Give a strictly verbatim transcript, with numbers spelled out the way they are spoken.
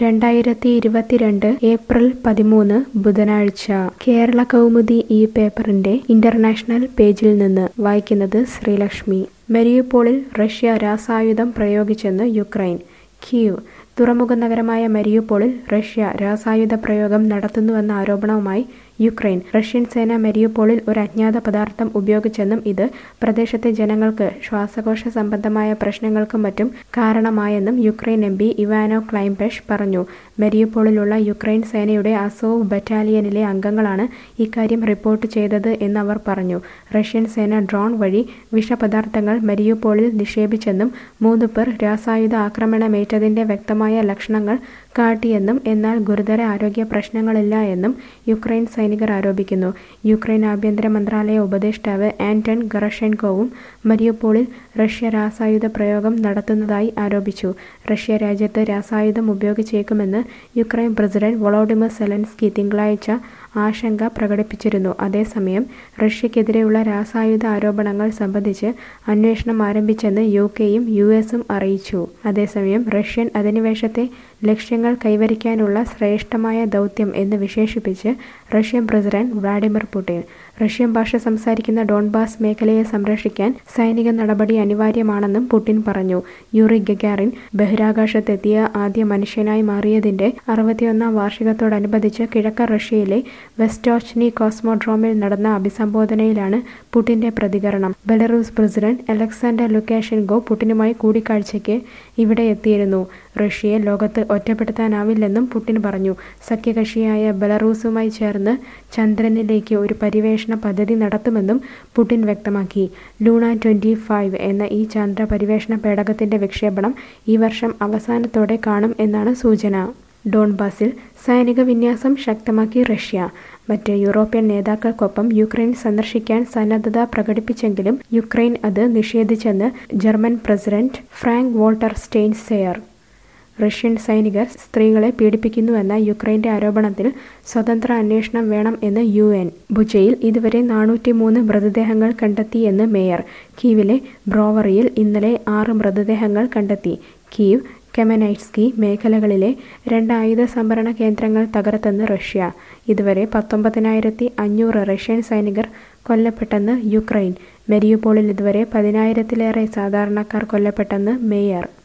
രണ്ടായിരത്തി ഇരുപത്തിരണ്ട് ഏപ്രിൽ പതിമൂന്ന് ബുധനാഴ്ച കേരള കൗമുദി ഈ പേപ്പറിന്റെ ഇന്റർനാഷണൽ പേജിൽ നിന്ന് വായിക്കുന്നത് ശ്രീലക്ഷ്മി. മരിയുപോളിൽ റഷ്യ രാസായുധം പ്രയോഗിച്ചെന്ന് യുക്രൈൻ. കീവ്. തുറമുഖ നഗരമായ മരിയുപോളിൽ റഷ്യ രാസായുധ പ്രയോഗം നടത്തുന്നുവെന്ന ആരോപണവുമായി യുക്രൈൻ. റഷ്യൻ സേന മരിയുപോളിൽ ഒരു അജ്ഞാത പദാർത്ഥം ഉപയോഗിച്ചെന്നും ഇത് പ്രദേശത്തെ ജനങ്ങൾക്ക് ശ്വാസകോശ സംബന്ധമായ പ്രശ്നങ്ങൾക്കും മറ്റും കാരണമായെന്നും Ukraine M P Ivano Klympush പറഞ്ഞു. മരിയുപോളിലുള്ള യുക്രൈൻ സേനയുടെ അസോവ് ബറ്റാലിയനിലെ അംഗങ്ങളാണ് ഇക്കാര്യം റിപ്പോർട്ട് ചെയ്തത് എന്നവർ പറഞ്ഞു. റഷ്യൻ സേന ഡ്രോൺ വഴി വിഷപദാർത്ഥങ്ങൾ മരിയുപോളിൽ നിക്ഷേപിച്ചെന്നും മൂന്ന് പേർ രാസായുധ ആക്രമണമേറ്റതിന്റെ വ്യക്തമായ ലക്ഷണങ്ങൾ കാട്ടിയെന്നും എന്നാൽ ഗുരുതര ആരോഗ്യ പ്രശ്നങ്ങളില്ല എന്നും യുക്രൈൻ സൈനികർ ആരോപിക്കുന്നു. യുക്രൈൻ ആഭ്യന്തര മന്ത്രാലയ ഉപദേഷ്ടാവ് ആന്റൺ ഗറഷെൻകോവും മരിയുപോളിൽ റഷ്യ രാസായുധ പ്രയോഗം നടത്തുന്നതായി ആരോപിച്ചു. റഷ്യ രാജ്യത്ത് രാസായുധം ഉപയോഗിച്ചേക്കുമെന്ന് യുക്രൈൻ പ്രസിഡന്റ് വൊളോഡിമിർ സെലൻസ്കി തിങ്കളാഴ്ച ആശങ്ക പ്രകടിപ്പിച്ചിരുന്നു. അതേസമയം റഷ്യക്കെതിരെയുള്ള രാസായുധ ആരോപണങ്ങൾ സംബന്ധിച്ച് അന്വേഷണം ആരംഭിച്ചെന്ന് യു കെയും യു എസും അറിയിച്ചു. അതേസമയം റഷ്യൻ അധിനിവേശത്തെ ലക്ഷ്യങ്ങൾ കൈവരിക്കാനുള്ള ശ്രേഷ്ഠമായ ദൗത്യം എന്ന് വിശേഷിപ്പിച്ച് Russian president Vladimir Putin. Russian ഭാഷ സംസാരിക്കുന്ന ഡോൺബാസ് മേഖലയെ സംരക്ഷിക്കാൻ സൈനിക നടപടി അനിവാര്യമാണെന്നും പുടിൻ പറഞ്ഞു. യൂറി ഗഗാറിൻ ബഹിരാകാശത്തെത്തിയ ആദ്യ മനുഷ്യനായി മാറിയതിന്റെ അറുപത്തിയൊന്നാം വാർഷികത്തോടനുബന്ധിച്ച് കിഴക്കൻ റഷ്യയിലെ വെസ്റ്റോച്നി കോസ്മോഡ്രോമിൽ നടന്ന അഭിസംബോധനയിലാണ് പുടിന്റെ പ്രതികരണം. ബെലറൂസ് പ്രസിഡന്റ് അലക്സാണ്ടർ ലുക്കാഷെൻകോ പുടിനുമായി കൂടിക്കാഴ്ചയ്ക്ക് ഇവിടെ എത്തിയിരുന്നു. റഷ്യയെ ലോകത്ത് ഒറ്റപ്പെടുത്താനാവില്ലെന്നും പുടിൻ പറഞ്ഞു. സഖ്യകക്ഷിയായ ബെലറൂസുമായി ചേർന്ന് ചന്ദ്രനിലേക്ക് ഒരു പര്യവേഷണ പദ്ധതി നടത്തുമെന്നും പുടിൻ വ്യക്തമാക്കി. ലൂണ ട്വന്റി ഫൈവ് എന്ന ഈ ചന്ദ്ര പര്യവേഷണ പേടകത്തിന്റെ വിക്ഷേപണം ഈ വർഷം അവസാനത്തോടെ കാണും എന്നാണ് സൂചന. ഡോൺബാസിൽ സൈനിക വിന്യാസം ശക്തമാക്കി റഷ്യ. മറ്റ് യൂറോപ്യൻ നേതാക്കൾക്കൊപ്പം യുക്രൈൻ സന്ദർശിക്കാൻ സന്നദ്ധത പ്രകടിപ്പിച്ചെങ്കിലും യുക്രൈൻ അത് നിഷേധിച്ചെന്ന് German president Frank Walter Steinmeier. Russian സൈനികർ സ്ത്രീകളെ പീഡിപ്പിക്കുന്നുവെന്ന യുക്രൈന്റെ ആരോപണത്തിൽ സ്വതന്ത്ര അന്വേഷണം വേണം എന്ന് യു എൻ. ബുച്ചയിൽ ഇതുവരെ നാനൂറ്റി മൂന്ന് മൃതദേഹങ്ങൾ കണ്ടെത്തിയെന്ന് മേയർ. കീവിലെ ബ്രോവറിയിൽ ഇന്നലെ ആറ് മൃതദേഹങ്ങൾ കണ്ടെത്തി. കീവ്, കെമനൈറ്റ്സ്കി മേഖലകളിലെ രണ്ട് ആയുധ സംഭരണ കേന്ദ്രങ്ങൾ തകർത്തെന്ന് റഷ്യ. ഇതുവരെ പത്തൊമ്പതിനായിരത്തി അഞ്ഞൂറ് റഷ്യൻ സൈനികർ കൊല്ലപ്പെട്ടെന്ന് യുക്രൈൻ. മരിയുപോളിൽ ഇതുവരെ പതിനായിരത്തിലേറെ സാധാരണക്കാർ കൊല്ലപ്പെട്ടെന്ന് മേയർ.